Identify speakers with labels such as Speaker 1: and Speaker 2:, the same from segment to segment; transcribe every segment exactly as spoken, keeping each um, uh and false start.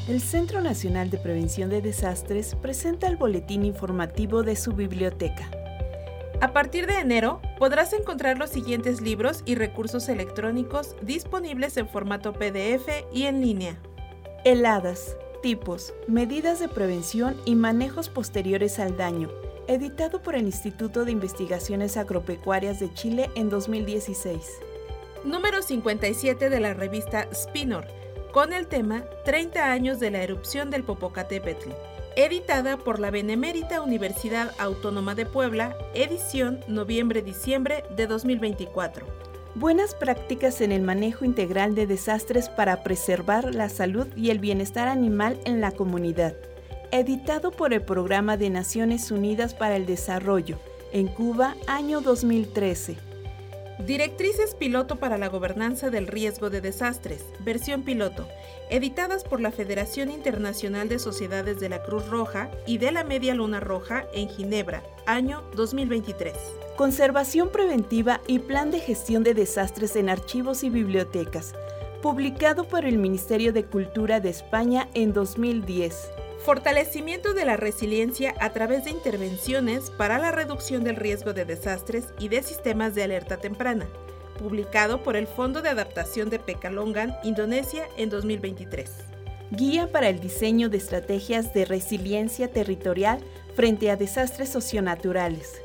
Speaker 1: El Centro Nacional de Prevención de Desastres presenta el boletín informativo de su biblioteca.
Speaker 2: A partir de enero, podrás encontrar los siguientes libros y recursos electrónicos disponibles en formato P D F y en línea.
Speaker 1: Heladas, tipos, medidas de prevención y manejos posteriores al daño, editado por el Instituto de Investigaciones Agropecuarias de Chile en dos mil dieciséis.
Speaker 2: Número cincuenta y siete de la revista Spinor, con el tema treinta años de la erupción del Popocatépetl, editada por la Benemérita Universidad Autónoma de Puebla, edición noviembre-diciembre de dos mil veinticuatro.
Speaker 1: Buenas prácticas en el manejo integral de desastres para preservar la salud y el bienestar animal en la comunidad, editado por el Programa de Naciones Unidas para el Desarrollo, en Cuba, año dos mil trece.
Speaker 2: Directrices piloto para la gobernanza del riesgo de desastres, versión piloto, editadas por la Federación Internacional de Sociedades de la Cruz Roja y de la Media Luna Roja en Ginebra, año dos mil veintitrés.
Speaker 1: Conservación preventiva y plan de gestión de desastres en archivos y bibliotecas, publicado por el Ministerio de Cultura de España en dos mil diez.
Speaker 2: Fortalecimiento de la resiliencia a través de intervenciones para la reducción del riesgo de desastres y de sistemas de alerta temprana, publicado por el Fondo de Adaptación de Pekalongan, Indonesia, en dos mil veintitrés.
Speaker 1: Guía para el diseño de estrategias de resiliencia territorial frente a desastres socionaturales,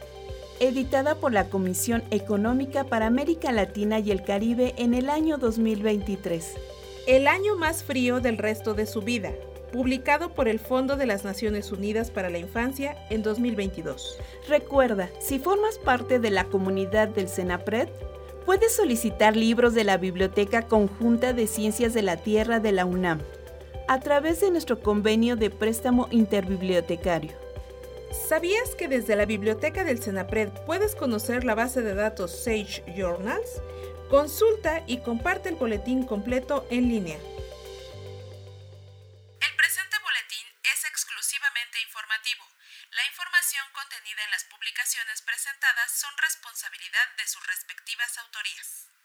Speaker 1: editada por la Comisión Económica para América Latina y el Caribe en el año dos mil veintitrés.
Speaker 2: El año más frío del resto de su vida, publicado por el Fondo de las Naciones Unidas para la Infancia en dos mil veintidós.
Speaker 1: Recuerda, si formas parte de la comunidad del CENAPRED, puedes solicitar libros de la Biblioteca Conjunta de Ciencias de la Tierra de la UNAM, a través de nuestro convenio de préstamo interbibliotecario.
Speaker 2: ¿Sabías que desde la Biblioteca del CENAPRED puedes conocer la base de datos Sage Journals? Consulta y comparte el boletín completo en línea. El presente boletín es exclusivamente informativo. La información contenida en las publicaciones presentadas son responsabilidad de sus respectivas autorías.